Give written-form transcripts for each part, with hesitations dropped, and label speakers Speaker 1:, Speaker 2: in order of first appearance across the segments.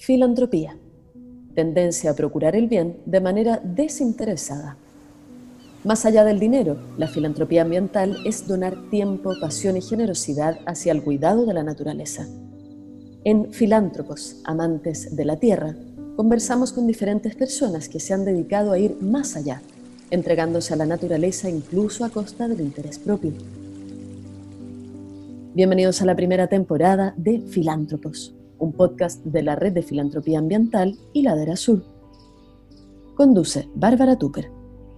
Speaker 1: Filantropía. Tendencia a procurar el bien de manera desinteresada. Más allá del dinero, la filantropía ambiental es donar tiempo, pasión y generosidad hacia el cuidado de la naturaleza. En Filántropos, amantes de la tierra, conversamos con diferentes personas que se han dedicado a ir más allá, entregándose a la naturaleza incluso a costa del interés propio. Bienvenidos a la primera temporada de Filántropos, un podcast de la Red de Filantropía Ambiental y Ladera Sur. Conduce Bárbara Tucker.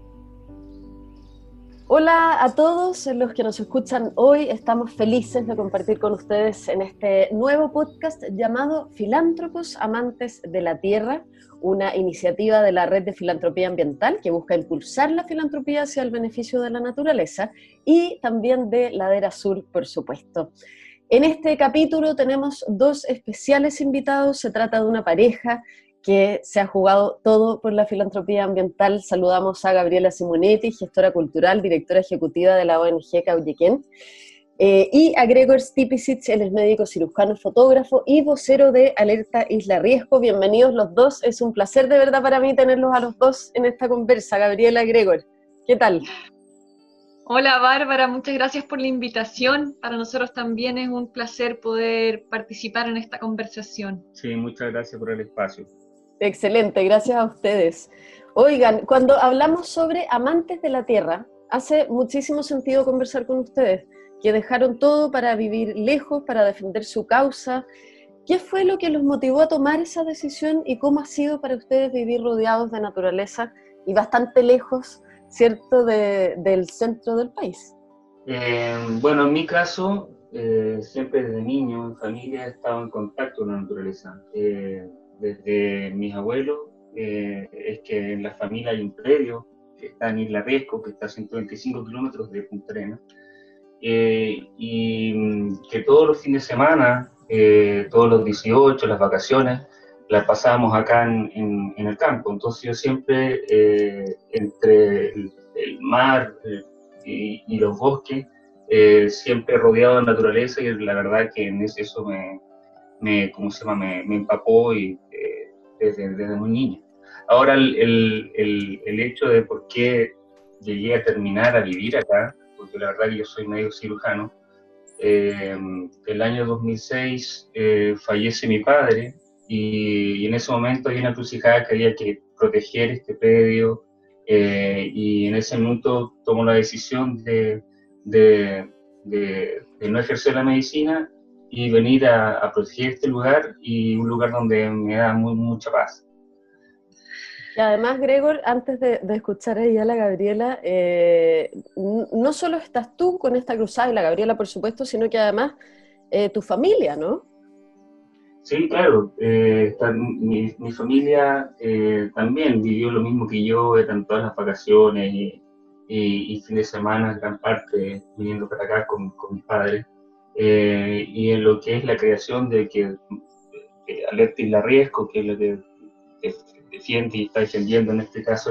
Speaker 1: Hola a todos los que nos escuchan hoy. Estamos felices de compartir con ustedes en este nuevo podcast llamado Filántropos, amantes de la tierra, una iniciativa de la Red de Filantropía Ambiental que busca impulsar la filantropía hacia el beneficio de la naturaleza y también de Ladera Sur, por supuesto. En este capítulo tenemos dos especiales invitados. Se trata de una pareja que se ha jugado todo por la filantropía ambiental. Saludamos a Gabriela Simonetti, gestora cultural, directora ejecutiva de la ONG Cauyequén, y a Gregor Stipicic, él es médico cirujano, fotógrafo y vocero de Alerta Isla Riesgo. Bienvenidos los dos, es un placer de verdad para mí tenerlos a los dos en esta conversa. Gabriela, Gregor, ¿qué tal?
Speaker 2: Hola Bárbara, muchas gracias por la invitación. Para nosotros también es un placer poder participar en esta conversación.
Speaker 3: Sí, muchas gracias por el espacio.
Speaker 1: Excelente, gracias a ustedes. Oigan, cuando hablamos sobre amantes de la tierra, hace muchísimo sentido conversar con ustedes, que dejaron todo para vivir lejos, para defender su causa. ¿Qué fue lo que los motivó a tomar esa decisión y cómo ha sido para ustedes vivir rodeados de naturaleza y bastante lejos, ¿cierto?, del centro del país?
Speaker 3: Bueno, en mi caso, siempre desde niño, en familia, he estado en contacto con la naturaleza. Desde mis abuelos, es que en la familia hay un predio que está en Isla Riesgo, que está a 125 kilómetros de Punta Arenas, y que todos los fines de semana, todos los 18, las vacaciones, las pasábamos acá en el campo. Entonces yo siempre, entre el mar y los bosques, siempre rodeado de naturaleza, y la verdad que eso me empapó y, desde muy niño. Ahora el hecho de por qué llegué a terminar a vivir acá, porque la verdad que yo soy médico cirujano. El año 2006 fallece mi padre, y en ese momento hay una encrucijada que había que proteger este predio, y en ese momento tomo la decisión de no ejercer la medicina y venir a proteger este lugar, y un lugar donde me da mucha paz.
Speaker 1: Y además, Gregor, antes de escuchar ahí a la Gabriela, no solo estás tú con esta cruzada, y la Gabriela, por supuesto, sino que además tu familia, ¿no?
Speaker 3: Sí, claro. Mi familia también vivió lo mismo que yo, eran todas las vacaciones y fin de semana, gran parte viniendo para acá con mis padres. Y en lo que es la creación de que Alerta Isla Riesgo, que es lo que defiende y está defendiendo en este caso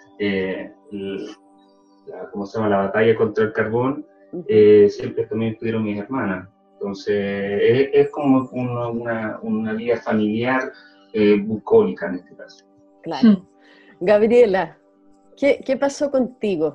Speaker 3: ¿cómo se llama?, la batalla contra el carbón. Siempre también estuvieron mis hermanas. Entonces es como una vida familiar, bucólica en este caso.
Speaker 1: Claro. Gabriela, ¿qué pasó contigo?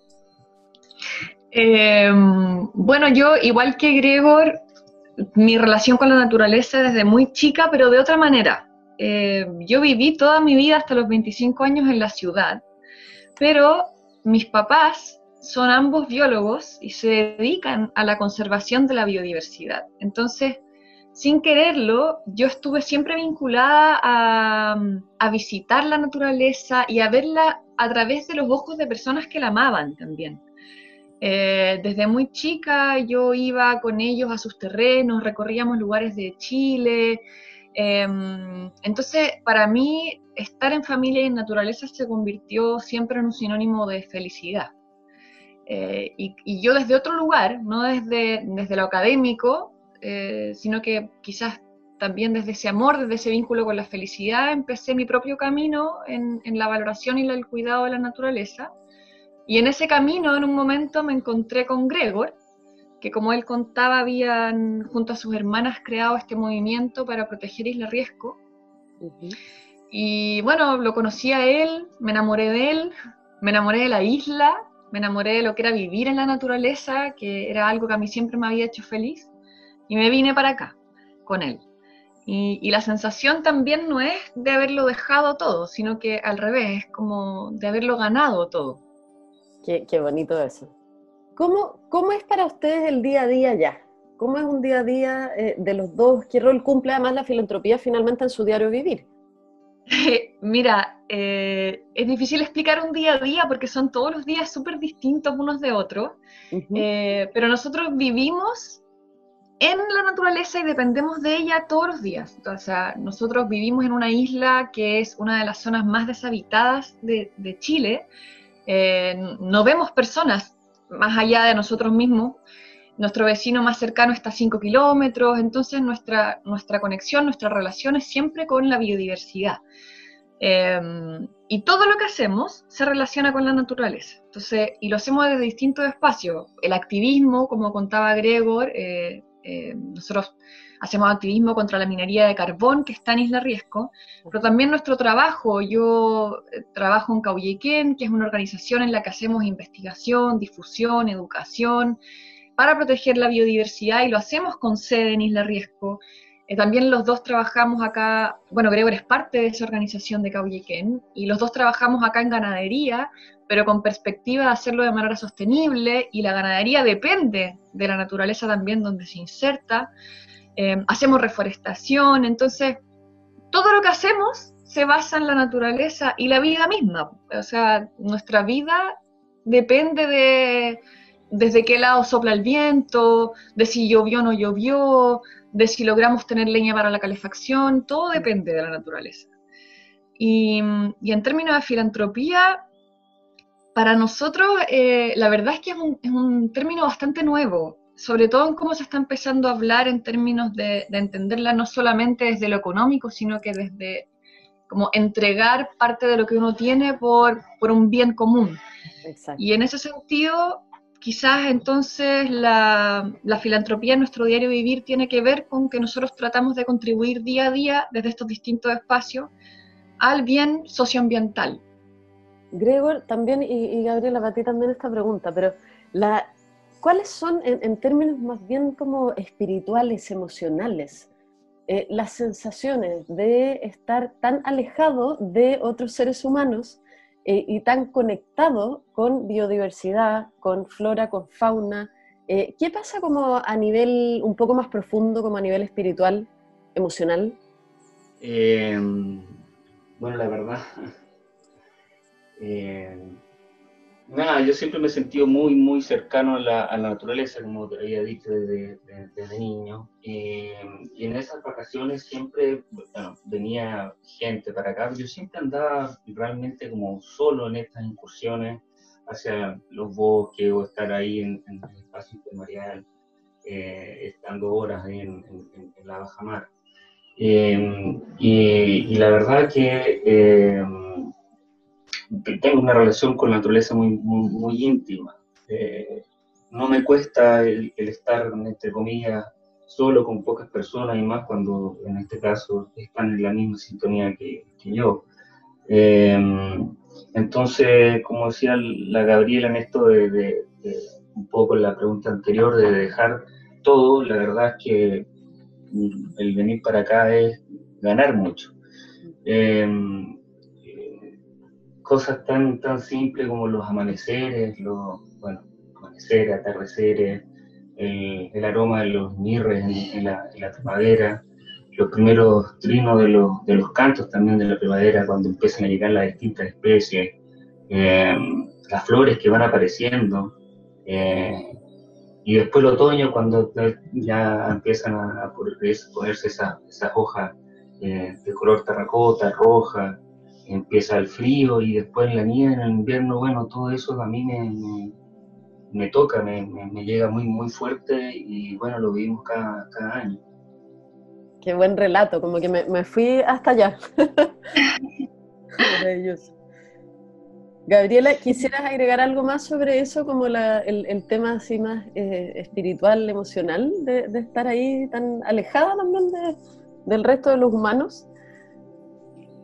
Speaker 2: Bueno, yo, igual que Gregor, mi relación con la naturaleza desde muy chica, pero de otra manera. Yo viví toda mi vida hasta los 25 años en la ciudad, pero mis papás son ambos biólogos y se dedican a la conservación de la biodiversidad. Entonces, sin quererlo, yo estuve siempre vinculada a visitar la naturaleza y a verla a través de los ojos de personas que la amaban también. Desde muy chica yo iba con ellos a sus terrenos, recorríamos lugares de Chile. Entonces, para mí, estar en familia y en naturaleza se convirtió siempre en un sinónimo de felicidad. Y yo desde otro lugar, no desde lo académico, sino que quizás también desde ese amor, desde ese vínculo con la felicidad, empecé mi propio camino en la valoración y el cuidado de la naturaleza. Y en ese camino, en un momento, me encontré con Gregor, que, como él contaba, habían junto a sus hermanas creado este movimiento para proteger Isla Riesgo.
Speaker 1: Ujú.
Speaker 2: Y bueno, lo conocí a él, me enamoré de él, me enamoré de la isla, me enamoré de lo que era vivir en la naturaleza, que era algo que a mí siempre me había hecho feliz, y me vine para acá con él. Y la sensación también no es de haberlo dejado todo, sino que al revés, es como de haberlo ganado todo.
Speaker 1: Qué bonito eso. ¿Cómo es para ustedes el día a día ya? ¿Cómo es un día a día de los dos? ¿Qué rol cumple además la filantropía finalmente en su diario vivir?
Speaker 2: Mira, es difícil explicar un día a día porque son todos los días súper distintos unos de otros,
Speaker 1: Ujú.
Speaker 2: pero nosotros vivimos en la naturaleza y dependemos de ella todos los días. O sea, nosotros vivimos en una isla que es una de las zonas más deshabitadas de Chile. No vemos personas más allá de nosotros mismos. Nuestro vecino más cercano está a 5 kilómetros, entonces nuestra conexión, nuestra relación es siempre con la biodiversidad. Y todo lo que hacemos se relaciona con la naturaleza. Entonces, y lo hacemos desde distintos espacios. El activismo, como contaba Gregor, nosotros hacemos activismo contra la minería de carbón que está en Isla Riesco, pero también nuestro trabajo. Yo trabajo en Cauyequén, que es una organización en la que hacemos investigación, difusión, educación para proteger la biodiversidad y lo hacemos con sede en Isla Riesco. También los dos trabajamos acá, bueno, Gregor es parte de esa organización de Cauyequén, y los dos trabajamos acá en ganadería, pero con perspectiva de hacerlo de manera sostenible, y la ganadería depende de la naturaleza también donde se inserta. Hacemos reforestación, entonces todo lo que hacemos se basa en la naturaleza y la vida misma. O sea, nuestra vida depende de desde qué lado sopla el viento, de si llovió o no llovió, de si logramos tener leña para la calefacción, todo depende de la naturaleza. Y en términos de filantropía, para nosotros la verdad es que es un término bastante nuevo, sobre todo en cómo se está empezando a hablar en términos de entenderla no solamente desde lo económico, sino que desde como entregar parte de lo que uno tiene por un bien común. Y
Speaker 1: Exacto.
Speaker 2: en ese sentido, quizás entonces la filantropía en nuestro diario vivir tiene que ver con que nosotros tratamos de contribuir día a día desde estos distintos espacios al bien socioambiental.
Speaker 1: Gregor, también, y Gabriela, para ti también esta pregunta, pero la, ¿cuáles son, en términos más bien como espirituales, emocionales, las sensaciones de estar tan alejado de otros seres humanos y tan conectado con biodiversidad, con flora, con fauna? ¿Qué pasa como a nivel un poco más profundo, como a nivel espiritual, emocional?
Speaker 3: Eh, bueno, la verdad, eh, nada, yo siempre me he sentido muy, muy cercano a la naturaleza, como te había dicho desde niño. Y en esas vacaciones siempre, bueno, venía gente para acá. Yo siempre andaba realmente como solo en estas incursiones hacia los bosques o estar ahí en el espacio intermareal, estando horas ahí en la bajamar. Y la verdad que tengo una relación con la naturaleza muy, muy, muy íntima. Eh, no me cuesta el estar, entre comillas, solo con pocas personas y más cuando en este caso están en la misma sintonía que yo. Eh, entonces, como decía la Gabriela en esto de un poco en la pregunta anterior de dejar todo, la verdad es que el venir para acá es ganar mucho. Eh, Cosas tan simples como los amaneceres, bueno, amaneceres, atardeceres, el aroma de los mirres en la primavera, los primeros trinos de los cantos también de la primavera cuando empiezan a llegar las distintas especies, eh, las flores que van apareciendo, eh, y después el otoño cuando ya empiezan a ponerse esas hojas de color terracota, roja, empieza el frío y después la nieve en el invierno, bueno, todo eso a mí me toca, me llega muy, muy fuerte y bueno, lo vivimos cada año.
Speaker 1: Qué buen relato, como que me fui hasta allá. Maravilloso. Gabriela, ¿quisieras agregar algo más sobre eso, como el tema así más espiritual, emocional, de estar ahí tan alejada también del resto de los humanos?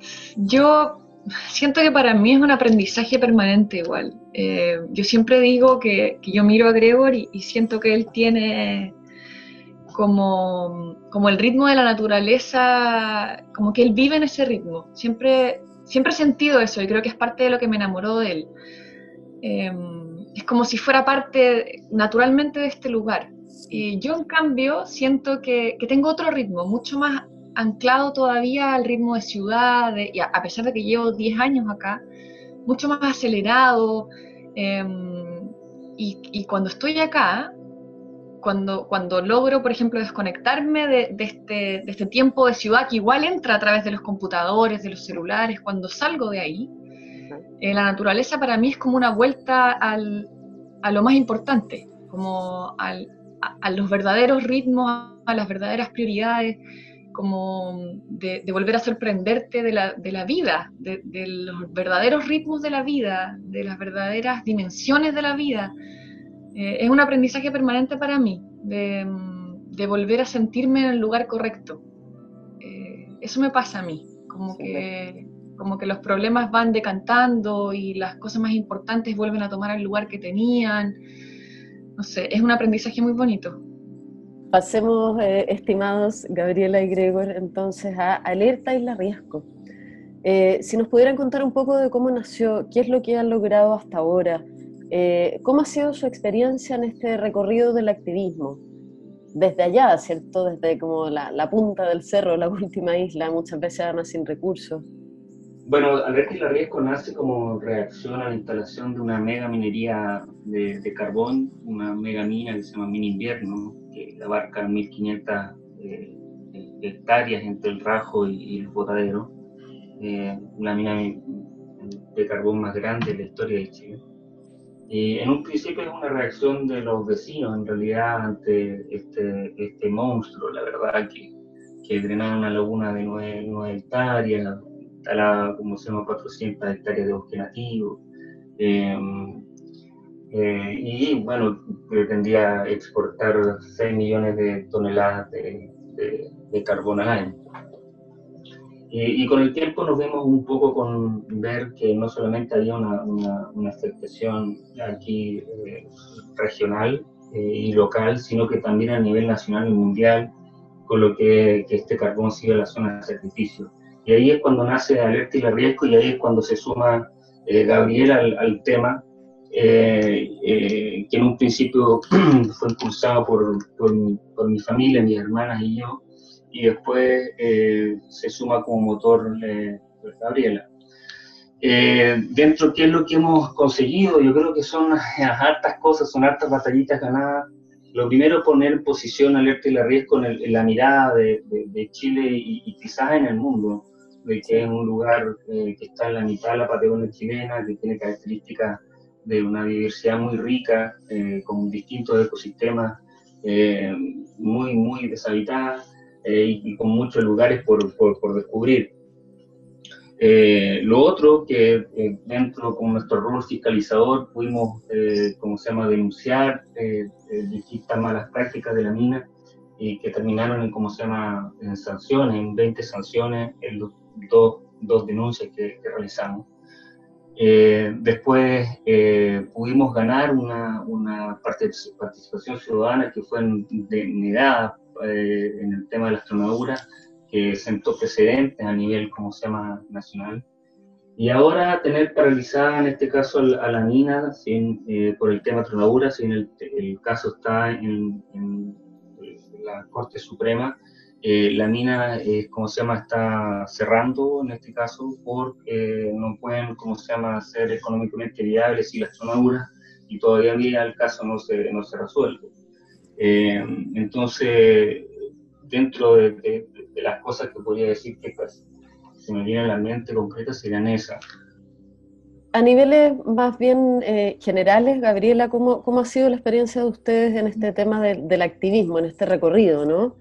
Speaker 2: Yo siento que para mí es un aprendizaje permanente igual. Yo siempre digo que yo miro a Gregor y siento que él tiene como el ritmo de la naturaleza, como que él vive en ese ritmo. Siempre he sentido eso y creo que es parte de lo que me enamoró de él. Es como si fuera parte naturalmente de este lugar. Y yo en cambio siento que tengo otro ritmo, mucho más anclado todavía al ritmo de ciudad, y a pesar de que llevo 10 años acá, mucho más acelerado. Y cuando estoy acá, cuando logro, por ejemplo, desconectarme de este tiempo de ciudad que igual entra a través de los computadores, de los celulares, cuando salgo de ahí, la naturaleza para mí es como una vuelta a lo más importante, como a los verdaderos ritmos, a las verdaderas prioridades, como de volver a sorprenderte de la vida, de los verdaderos ritmos de la vida, de las verdaderas dimensiones de la vida. Es un aprendizaje permanente para mí, de volver a sentirme en el lugar correcto. Eso me pasa a mí, como que los problemas van decantando y las cosas más importantes vuelven a tomar el lugar que tenían. No sé, es un aprendizaje muy bonito.
Speaker 1: Pasemos, estimados Gabriela y Gregor, entonces a Alerta Isla Riesgo. Si nos pudieran contar un poco de cómo nació, qué es lo que han logrado hasta ahora, cómo ha sido su experiencia en este recorrido del activismo, desde allá, ¿cierto? Desde como la punta del cerro, la última isla, muchas veces además sin recursos.
Speaker 3: Bueno, Alerta Isla Riesgo nace como reacción a la instalación de una mega minería de carbón, una mega mina que se llama Mina Invierno, que abarca 1.500 hectáreas entre el Rajo y el Botadero, la mina de carbón más grande de la historia de Chile. Y en un principio es una reacción de los vecinos, en realidad, ante este monstruo, la verdad, que drenaron una laguna de 9 hectáreas, instalaba, como se llama, 400 hectáreas de bosque nativo. Y bueno, pretendía exportar 6 millones de toneladas de carbón al año. Y con el tiempo nos vemos un poco con ver que no solamente había una afectación aquí regional y local, sino que también a nivel nacional y mundial, con lo que este carbón sigue a la zona de sacrificio. Y ahí es cuando nace Alerta Isla Riesgo, y ahí es cuando se suma Gabriel al tema, que en un principio fue impulsado por mi familia, mis hermanas y yo, y después se suma como motor Gabriela. Dentro, ¿qué es lo que hemos conseguido? Yo creo que son hartas cosas, son hartas batallitas ganadas. Lo primero, poner en posición Alerta Isla Riesgo en la mirada de Chile y quizás en el mundo, de que es un lugar que está en la mitad de la Patagonia chilena, que tiene características de una diversidad muy rica, con distintos ecosistemas muy, muy deshabitados, y con muchos lugares por descubrir. Lo otro, que dentro con nuestro rol fiscalizador pudimos, denunciar distintas malas prácticas de la mina, y que terminaron en sanciones, en 20 sanciones, en los dos denuncias que realizamos. Después pudimos ganar una participación ciudadana que fue negada en el tema de las tronaduras, que sentó precedentes a nivel nacional. Y ahora tener paralizada en este caso a la mina por el tema tronadura, si el caso está en la Corte Suprema. La mina, está cerrando en este caso porque no pueden, ser económicamente viables y las tronaduras, y todavía el caso no se resuelve. Entonces, dentro de las cosas que podría decir que se me viene a la mente concreta serían esas.
Speaker 1: A niveles más bien generales, Gabriela, ¿cómo ha sido la experiencia de ustedes en este tema del activismo, en este recorrido, no?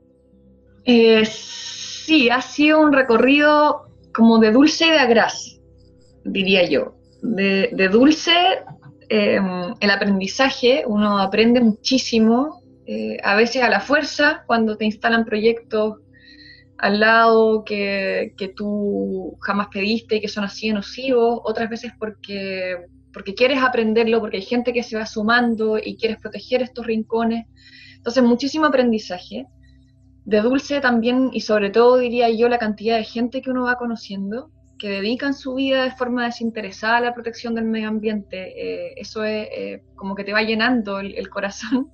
Speaker 2: Sí, ha sido un recorrido como de dulce y de agraz, diría yo. De dulce, el aprendizaje, uno aprende muchísimo, a veces a la fuerza, cuando te instalan proyectos al lado que tú jamás pediste y que son así de nocivos, otras veces porque quieres aprenderlo, porque hay gente que se va sumando y quieres proteger estos rincones. Entonces, muchísimo aprendizaje. De dulce también, y sobre todo diría yo, la cantidad de gente que uno va conociendo, que dedican su vida de forma desinteresada a la protección del medio ambiente. Eso es como que te va llenando el corazón.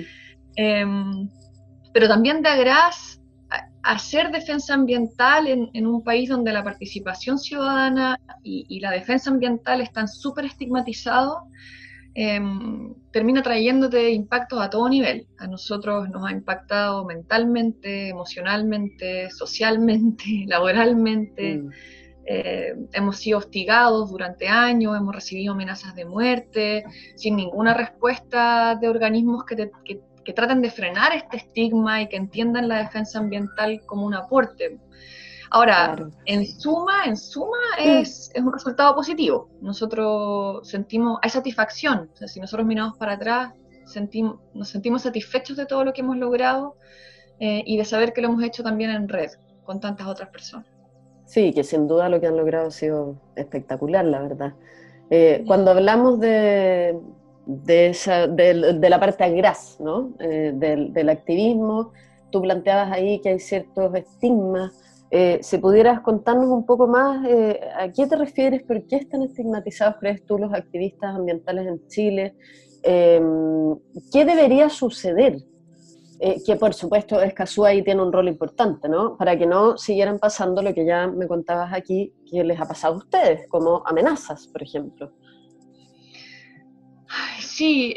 Speaker 2: Pero también da gracias hacer defensa ambiental en un país donde la participación ciudadana y la defensa ambiental están súper estigmatizados. Termina trayéndote impactos a todo nivel. A nosotros nos ha impactado mentalmente, emocionalmente, socialmente, laboralmente. Hemos sido hostigados durante años, hemos recibido amenazas de muerte, sin ninguna respuesta de organismos que traten de frenar este estigma y que entiendan la defensa ambiental como un aporte. Ahora, claro, en suma es un resultado positivo. Nosotros sentimos, hay satisfacción. O sea, si nosotros miramos para atrás, nos sentimos satisfechos de todo lo que hemos logrado y de saber que lo hemos hecho también en red, con tantas otras personas.
Speaker 1: Sí, que sin duda lo que han logrado ha sido espectacular, la verdad. Cuando hablamos de la parte agraz, ¿no? Del activismo, tú planteabas ahí que hay ciertos estigmas. Si pudieras contarnos un poco más, ¿a qué te refieres? ¿Por qué están estigmatizados, crees tú, los activistas ambientales en Chile? ¿Qué debería suceder? Que por supuesto Escazú ahí tiene un rol importante, ¿no? Para que no siguieran pasando lo que ya me contabas aquí, que les ha pasado a ustedes, como amenazas, por ejemplo.
Speaker 2: Sí,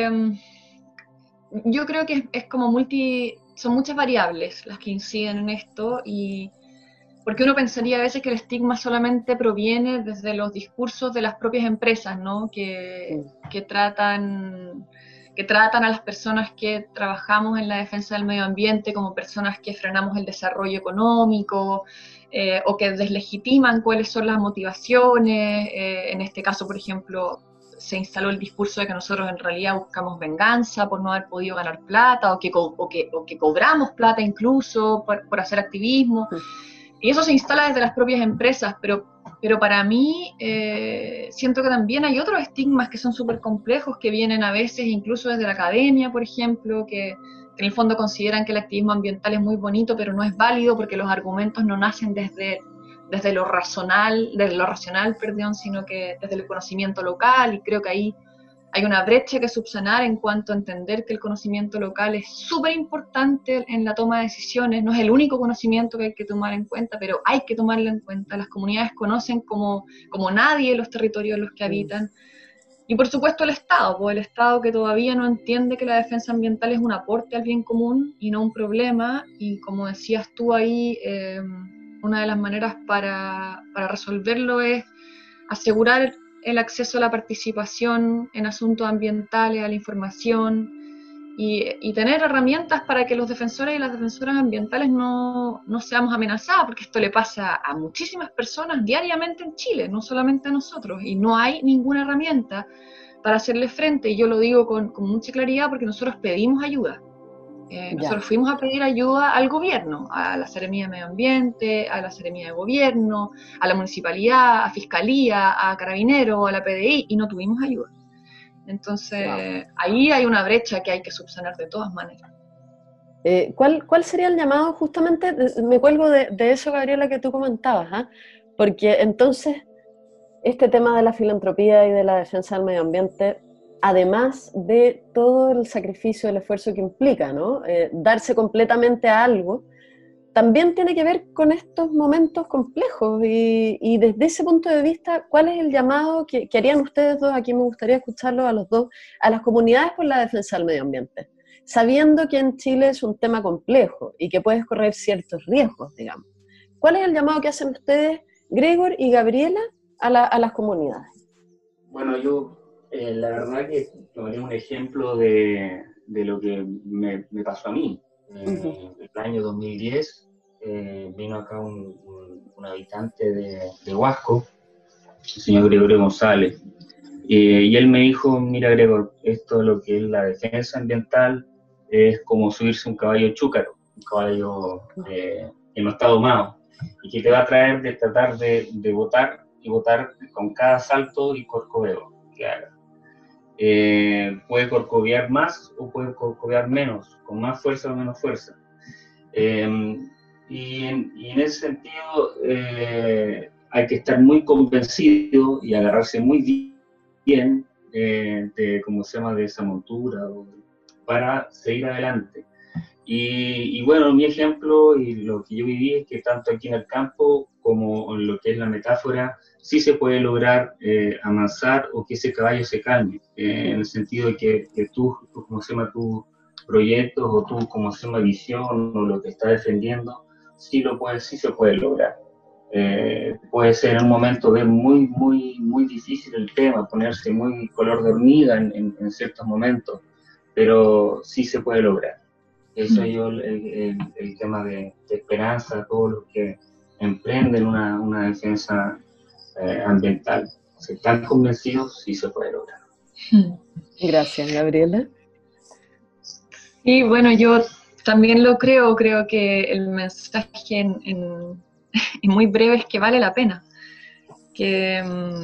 Speaker 2: yo creo que es como son muchas variables las que inciden en esto, y porque uno pensaría a veces que el estigma solamente proviene desde los discursos de las propias empresas, ¿no? Que tratan a las personas que trabajamos en la defensa del medio ambiente como personas que frenamos el desarrollo económico, o que deslegitiman cuáles son las motivaciones. En este caso, por ejemplo, se instaló el discurso de que nosotros en realidad buscamos venganza por no haber podido ganar plata, o que cobramos plata incluso por hacer activismo. Y eso se instala desde las propias empresas, pero para mí siento que también hay otros estigmas que son súper complejos, que vienen a veces incluso desde la academia, por ejemplo, que en el fondo consideran que el activismo ambiental es muy bonito, pero no es válido porque los argumentos no nacen desde lo racional, sino que desde el conocimiento local, y creo que ahí hay una brecha que subsanar en cuanto a entender que el conocimiento local es súper importante en la toma de decisiones. No es el único conocimiento que hay que tomar en cuenta, pero hay que tomarlo en cuenta. Las comunidades conocen como nadie los territorios en los que habitan. Y por supuesto el Estado, pues el Estado que todavía no entiende que la defensa ambiental es un aporte al bien común y no un problema. Y como decías tú ahí, una de las maneras para resolverlo es asegurar el acceso a la participación en asuntos ambientales, a la información, y tener herramientas para que los defensores y las defensoras ambientales no seamos amenazados, porque esto le pasa a muchísimas personas diariamente en Chile, no solamente a nosotros, y no hay ninguna herramienta para hacerle frente. Y yo lo digo con mucha claridad porque nosotros pedimos ayuda. Nosotros fuimos a pedir ayuda al gobierno, a la Seremía de Medio Ambiente, a la Seremía de Gobierno, a la Municipalidad, a Fiscalía, a Carabineros, a la PDI, y no tuvimos ayuda. Entonces, ahí hay una brecha que hay que subsanar de todas maneras.
Speaker 1: ¿Cuál sería el llamado? Justamente me cuelgo de eso, Gabriela, que tú comentabas, ¿eh? Porque entonces este tema de la filantropía y de la defensa del medio ambiente, además de todo el sacrificio, el esfuerzo que implica, ¿no? Darse completamente a algo, también tiene que ver con estos momentos complejos, y desde ese punto de vista, ¿cuál es el llamado que harían ustedes dos? Aquí me gustaría escucharlos a los dos, a las comunidades por la defensa del medio ambiente, sabiendo que en Chile es un tema complejo y que puedes correr ciertos riesgos, digamos. ¿Cuál es el llamado que hacen ustedes, Gregor y Gabriela, a las comunidades?
Speaker 3: Bueno, yo la verdad que tomaría un ejemplo de lo que me pasó a mí. En el año 2010 vino acá un habitante de Huasco, el señor Gregorio González, y él me dijo: mira, Gregor, esto lo que es la defensa ambiental es como subirse un caballo chúcaro, un caballo que que no está domado, y que te va a traer de tratar de votar, y votar con cada salto y corcoveo que haga. Puede corcovear más o puede corcovear menos, con más fuerza o menos fuerza. Y en ese sentido hay que estar muy convencido y agarrarse muy bien de, ¿cómo se llama?, de esa montura para seguir adelante. Y bueno, mi ejemplo y lo que yo viví es que tanto aquí en el campo como en lo que es la metáfora, sí se puede lograr amansar o que ese caballo se calme, en el sentido de que ¿cómo se llama?, tus proyectos o tu, ¿cómo se llama?, visión o lo que estás defendiendo, sí se puede lograr. Puede ser en un momento muy difícil el tema, ponerse muy color de hormiga en ciertos momentos, pero sí se puede lograr. Eso yo el tema de esperanza a todos los que emprenden una defensa ambiental. Si están convencidos, sí se puede lograr.
Speaker 1: Gracias, Gabriela.
Speaker 2: Y bueno, yo también lo creo que el mensaje en muy breve es que vale la pena, que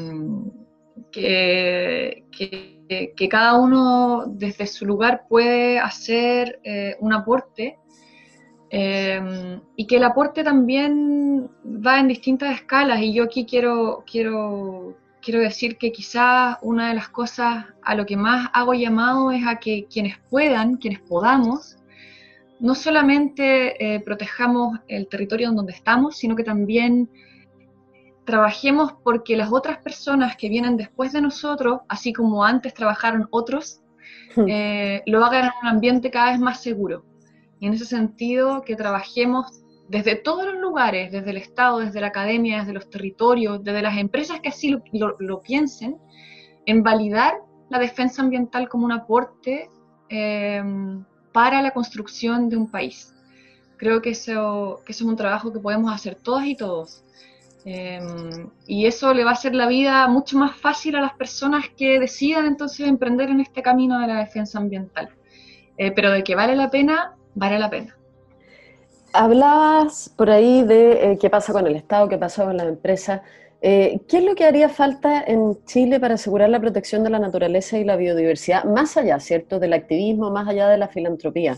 Speaker 2: cada uno desde su lugar puede hacer un aporte, y que el aporte también va en distintas escalas, y yo aquí quiero decir que quizás una de las cosas a lo que más hago llamado es a que quienes podamos, no solamente protejamos el territorio en donde estamos, sino que también trabajemos porque las otras personas que vienen después de nosotros, así como antes trabajaron otros, lo hagan en un ambiente cada vez más seguro. Y en ese sentido, que trabajemos desde todos los lugares, desde el Estado, desde la academia, desde los territorios, desde las empresas que así lo piensen, en validar la defensa ambiental como un aporte para la construcción de un país. Creo que eso es un trabajo que podemos hacer todas y todos. Y eso le va a hacer la vida mucho más fácil a las personas que decidan entonces emprender en este camino de la defensa ambiental. Pero de que vale la pena, vale la pena.
Speaker 1: Hablabas por ahí de qué pasa con el Estado, qué pasa con las empresas. ¿Qué es lo que haría falta en Chile para asegurar la protección de la naturaleza y la biodiversidad, más allá, ¿cierto?, del activismo, más allá de la filantropía?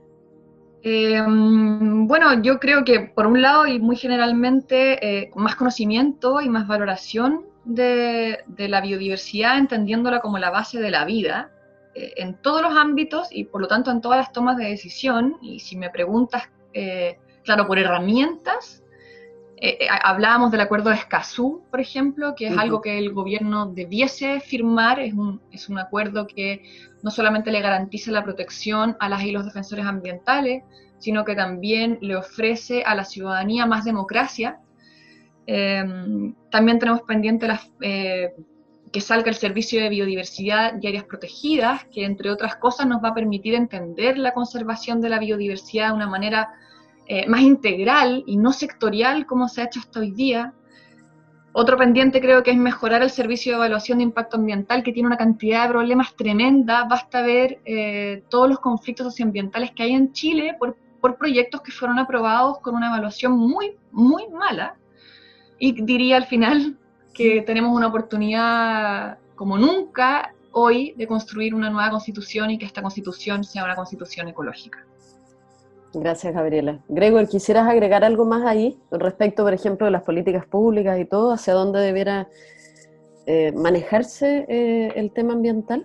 Speaker 2: Bueno, yo creo que por un lado y muy generalmente más conocimiento y más valoración de la biodiversidad, entendiéndola como la base de la vida en todos los ámbitos y por lo tanto en todas las tomas de decisión. Y si me preguntas, claro, por herramientas, hablábamos del acuerdo de Escazú, por ejemplo, que es algo que el gobierno debiese firmar. Es un acuerdo que no solamente le garantiza la protección a las y los defensores ambientales, sino que también le ofrece a la ciudadanía más democracia. También tenemos pendiente que salga el servicio de biodiversidad y áreas protegidas, que entre otras cosas nos va a permitir entender la conservación de la biodiversidad de una manera más integral y no sectorial como se ha hecho hasta hoy día. Otro pendiente creo que es mejorar el servicio de evaluación de impacto ambiental, que tiene una cantidad de problemas tremenda. Basta ver todos los conflictos socioambientales que hay en Chile por proyectos que fueron aprobados con una evaluación muy mala. Y diría al final que tenemos una oportunidad como nunca hoy de construir una nueva constitución y que esta constitución sea una constitución ecológica.
Speaker 1: Gracias, Gabriela. Gregor, ¿quisieras agregar algo más ahí respecto, por ejemplo, de las políticas públicas y todo? ¿Hacia dónde debiera manejarse el tema ambiental?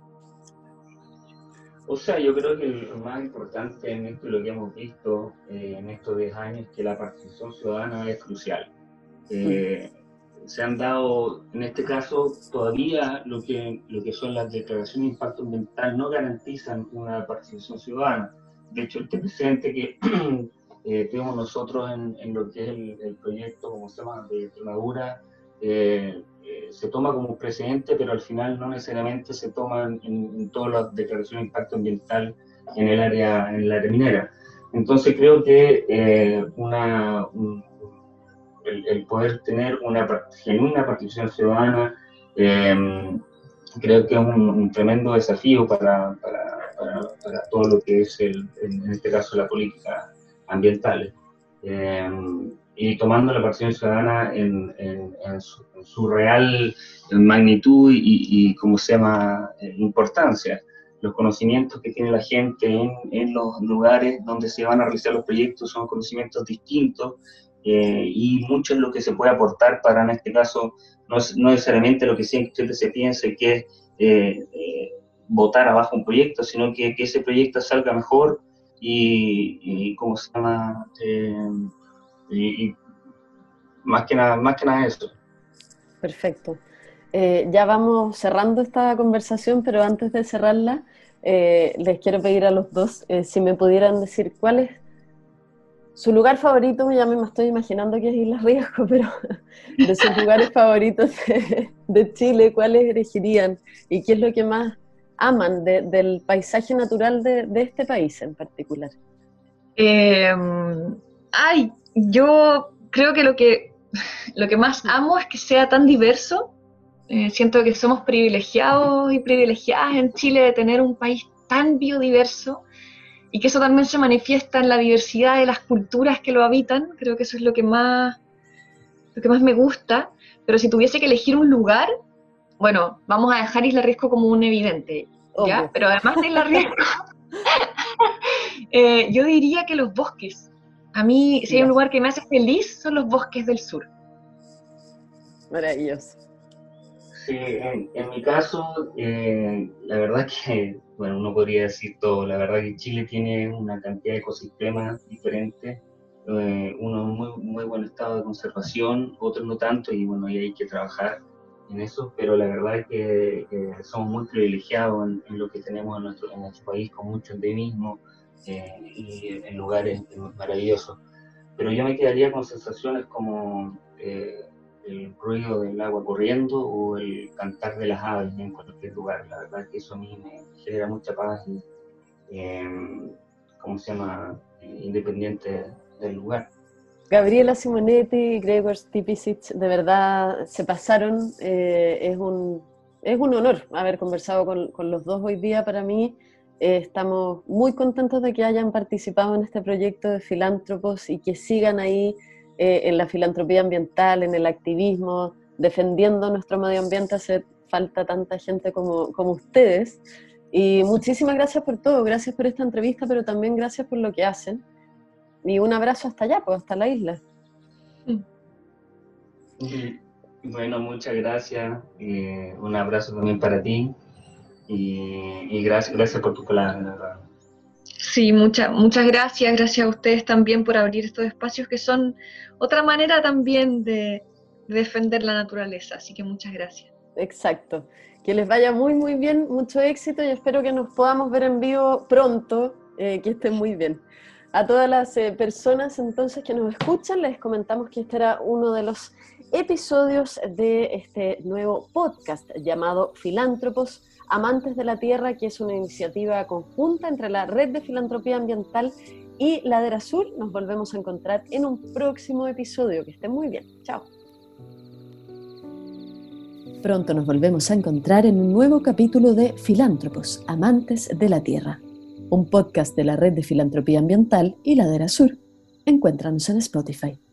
Speaker 3: O sea, yo creo que lo más importante en esto, lo que hemos visto en estos 10 años, es que la participación ciudadana es crucial. Se han dado, en este caso, todavía lo que son las declaraciones de impacto ambiental no garantizan una participación ciudadana. De hecho, este presente que tenemos nosotros en lo que es el proyecto, como se llama, de Extremadura, se toma como un precedente, pero al final no necesariamente se toman en todas las declaraciones de impacto ambiental en el área minera. Entonces creo que el poder tener una genuina participación ciudadana creo que es un tremendo desafío para todo lo que es, en este caso, la política ambiental. y tomando la participación ciudadana en su real magnitud y ¿cómo se llama?, importancia. Los conocimientos que tiene la gente en los lugares donde se van a realizar los proyectos son conocimientos distintos, y mucho es lo que se puede aportar para, en este caso, no necesariamente lo que siempre se piense que es botar abajo un proyecto, sino que ese proyecto salga mejor y ¿cómo se llama?, y más que nada eso.
Speaker 1: Perfecto. Ya vamos cerrando esta conversación, pero antes de cerrarla, les quiero pedir a los dos si me pudieran decir cuál es su lugar favorito. Ya me estoy imaginando que es Islas Riesgo, pero de sus lugares favoritos de Chile, ¿cuáles elegirían? ¿Y qué es lo que más aman del paisaje natural de este país en particular?
Speaker 2: Yo creo que lo que más amo es que sea tan diverso. Siento que somos privilegiados y privilegiadas en Chile de tener un país tan biodiverso, y que eso también se manifiesta en la diversidad de las culturas que lo habitan. Creo que eso es lo que más me gusta. Pero si tuviese que elegir un lugar, bueno, vamos a dejar Isla Riesgo como un evidente, ¿ya?
Speaker 1: Obvio.
Speaker 2: Pero además de Isla Riesgo, yo diría que los bosques. A mí, si hay un lugar que me hace feliz, son los bosques del sur.
Speaker 1: Maravilloso.
Speaker 3: Sí, en mi caso, la verdad que, bueno, uno podría decir todo. La verdad que Chile tiene una cantidad de ecosistemas diferentes, uno en muy, muy buen estado de conservación, otros no tanto, y bueno, ahí hay que trabajar en eso, pero la verdad es que somos muy privilegiados en lo que tenemos en nuestro país, con mucho endemismo, y en lugares maravillosos. Pero yo me quedaría con sensaciones como el ruido del agua corriendo o el cantar de las aves en cualquier lugar. La verdad que eso a mí me genera mucha paz y, ¿cómo se llama?, independiente del lugar.
Speaker 1: Gabriela Simonetti, Gregor Stipicic, de verdad se pasaron. Es un honor haber conversado con los dos hoy día para mí. Estamos muy contentos de que hayan participado en este proyecto de filántropos y que sigan ahí en la filantropía ambiental, en el activismo, defendiendo nuestro medio ambiente. Hace falta tanta gente como ustedes. Y muchísimas gracias por todo, gracias por esta entrevista, pero también gracias por lo que hacen. Y un abrazo hasta allá, pues hasta la isla.
Speaker 3: Bueno, muchas gracias. Un abrazo también para ti. Y gracias por tu palabra, la verdad.
Speaker 2: Sí, muchas gracias. Gracias a ustedes también por abrir estos espacios que son otra manera también de defender la naturaleza. Así que muchas gracias.
Speaker 1: Exacto. Que les vaya muy, muy bien, mucho éxito, y espero que nos podamos ver en vivo pronto. Que estén muy bien. A todas las personas entonces que nos escuchan, les comentamos que este era uno de los episodios de este nuevo podcast llamado Filántropos, Amantes de la Tierra, que es una iniciativa conjunta entre la Red de Filantropía Ambiental y Ladera Sur. Nos volvemos a encontrar en un próximo episodio. Que estén muy bien. Chao. Pronto nos volvemos a encontrar en un nuevo capítulo de Filántropos, Amantes de la Tierra, un podcast de la Red de Filantropía Ambiental y Ladera Sur. Encuéntranos en Spotify.